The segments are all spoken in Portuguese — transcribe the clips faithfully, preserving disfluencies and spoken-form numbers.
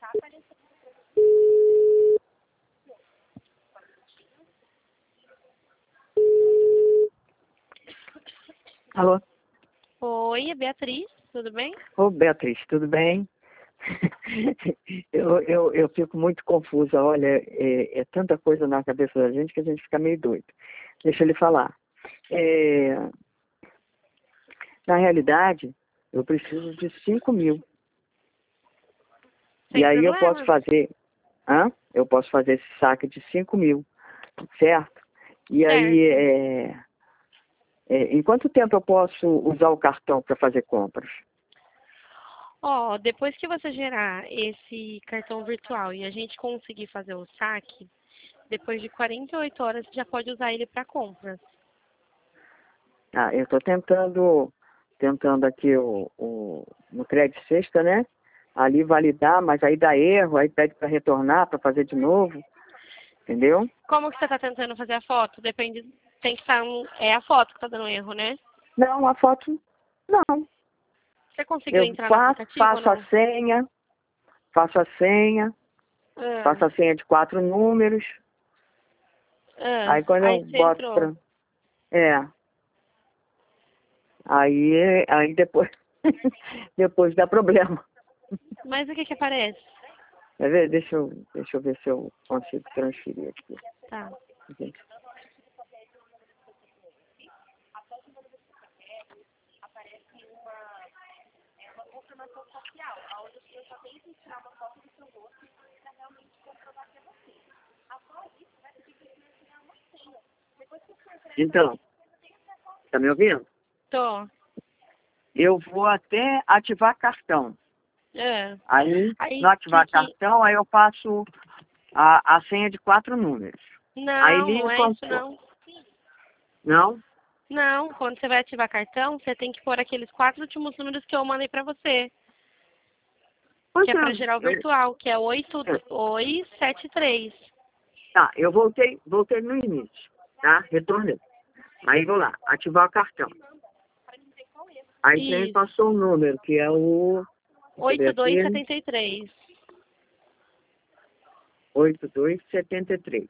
Alô? Oi, é Beatriz, tudo bem? Ô, Beatriz, tudo bem? eu, eu, eu fico muito confusa. Olha, é, é tanta coisa na cabeça da gente que a gente fica meio doido. Deixa eu lhe falar. É, na realidade, eu preciso de cinco mil. Sem e aí problema. eu posso fazer... Hã? Eu posso fazer esse saque de cinco mil, certo? E Certo. aí, é, é, em quanto tempo eu posso usar o cartão para fazer compras? Ó, depois que você gerar esse cartão virtual e a gente conseguir fazer o saque, depois de quarenta e oito horas você já pode usar ele para compras. Ah, eu estou tentando, tentando aqui o, o, no crédito sexta, né? Ali validar, mas aí dá erro, aí pede para retornar, para fazer de novo, entendeu? Como que você está tentando fazer a foto? Depende, tem que estar um, é a foto que está dando erro, né? Não, a foto, não. Você conseguiu Eu entrar no faço, aplicativo ou faço não? a senha, faço a senha, Ah, faço a senha de quatro números, ah, aí quando eu aí você boto entrou. pra... É, aí, aí depois, depois dá problema. Mas o que que aparece? Quer ver? Deixa eu, deixa eu ver se eu consigo transferir aqui. Tá. Gente. Então, tá me ouvindo? Tô. Eu vou até ativar cartão. Ah. Aí, Aí no ativar que que... cartão, aí eu passo a, a senha de quatro números. Aí Não, não ligo é com... isso não. Não? Não, quando você vai ativar cartão, você tem que pôr aqueles quatro últimos números que eu mandei pra você, Pois que é pra gerar o é. Eu, virtual, que é oito é. dois sete três. Tá, eu voltei, voltei no início, tá? Retornei. Aí vou lá, ativar o cartão. Aí você me Isso, passou o número, que é o... Deixa eu ver oito dois aqui. sete três. oito dois sete três.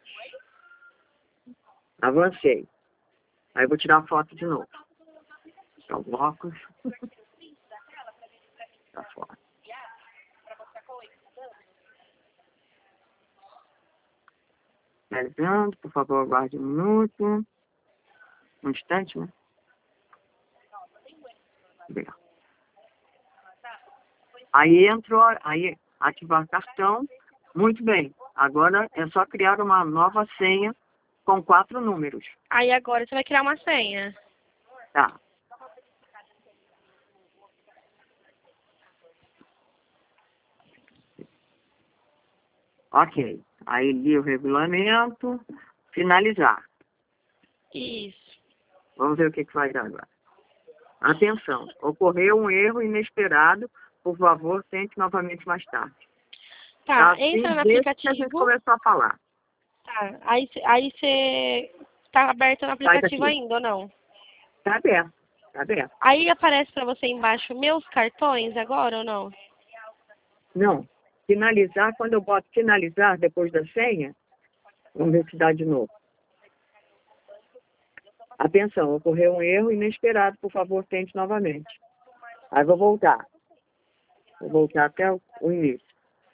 Avancei. Aí eu vou tirar a foto de novo. Tá o óculos. Tá fora. Finalizando, por favor, aguarde um minuto. Um instante, né? Obrigado. Aí entrou, aí ativar cartão. Muito bem. Agora é só criar uma nova senha com quatro números. Aí agora você vai criar uma senha. Tá. Ok. Aí li o regulamento. Finalizar. Isso. Vamos ver o que, que vai dar agora. Atenção. Ocorreu um erro inesperado. Por favor, tente novamente mais tarde. Tá, Tá assim, entra no desde que a gente aplicativo. começou a falar. Tá, aí, cê- aí você tá aberto no Sai aplicativo daqui. ainda ou não? Tá aberto. Tá aberto. Aí aparece pra você embaixo meus cartões agora ou não? Não. Finalizar, quando eu boto finalizar depois da senha, vamos ver se dá de novo. Atenção, ocorreu um erro inesperado, por favor, tente novamente. Aí vou voltar. Vou voltar até o o início.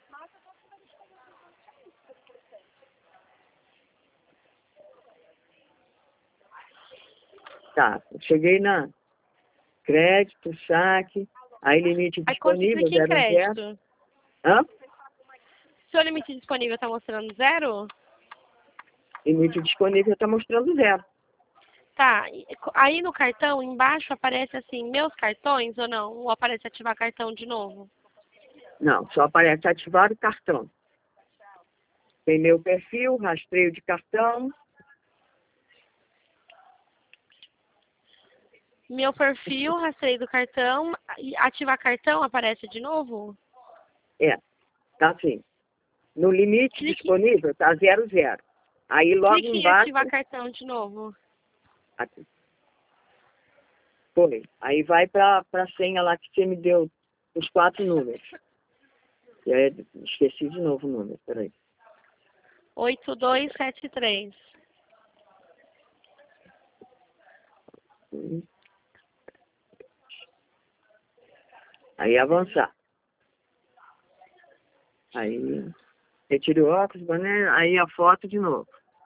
Tá, cheguei na crédito, saque, aí limite Aí quando você disponível, clica em zero zero. crédito, Hã? seu limite disponível tá mostrando zero? Limite disponível está mostrando zero. Tá, e- aí no cartão, embaixo aparece assim, meus cartões ou não? Ou aparece ativar cartão de novo? Não, só aparece ativar o cartão. Tem meu perfil, rastreio de cartão. Meu perfil, rastreio do cartão, e ativar cartão aparece de novo? É, tá assim. No limite Clique, disponível está zero zero. Aí logo clique em embaixo, ativar cartão de novo. aqui, foi. Aí vai para a senha lá que você me deu, os quatro números. E aí, esqueci de novo o número, peraí. oito dois sete três. Aí avançar. Aí, retire o óculos, boné, aí a foto de novo.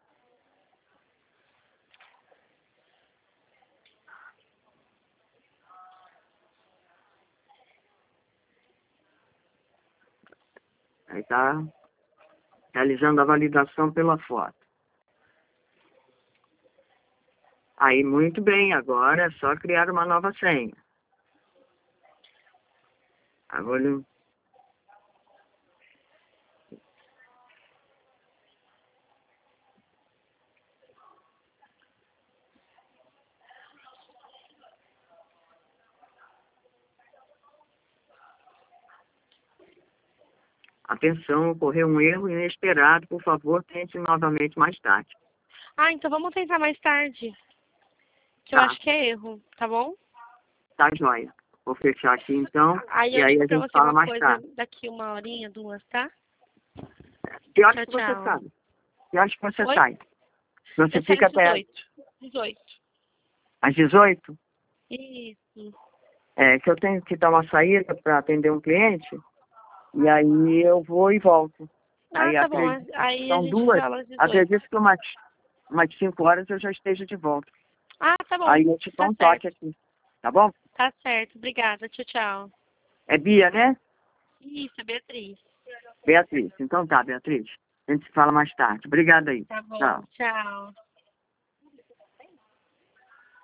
Aí tá realizando a validação pela foto. Aí, muito bem, agora é só criar uma nova senha. Agora, atenção, ocorreu um erro inesperado, por favor, tente novamente mais tarde. Ah, então vamos tentar mais tarde. Que eu Tá. acho que é erro, tá bom? Tá, joia. Vou fechar aqui então, Aí e eu aí ligo a pra gente você fala uma mais coisa tarde. daqui uma horinha, duas, tá? Que horas Tchau, que você tchau. sai? Que horas que você Oi? sai? Você Eu saio fica até dezoito. dezoito. às dezoito? Isso. É, que eu tenho que dar uma saída para atender um cliente, e aí eu vou e volto. Ah, Aí tá bom. acredito, Aí a são gente duas, fala às dezoito. acredito que umas, umas cinco horas eu já esteja de volta. Ah, tá bom. Aí eu te dou Tá um certo. toque aqui, tá bom? Tá certo. Obrigada. Tchau, tchau. É Bia, né? Isso, é Beatriz. Beatriz. Então tá, Beatriz. A gente se fala mais tarde. Obrigada aí. Tá bom. Tchau. Tchau.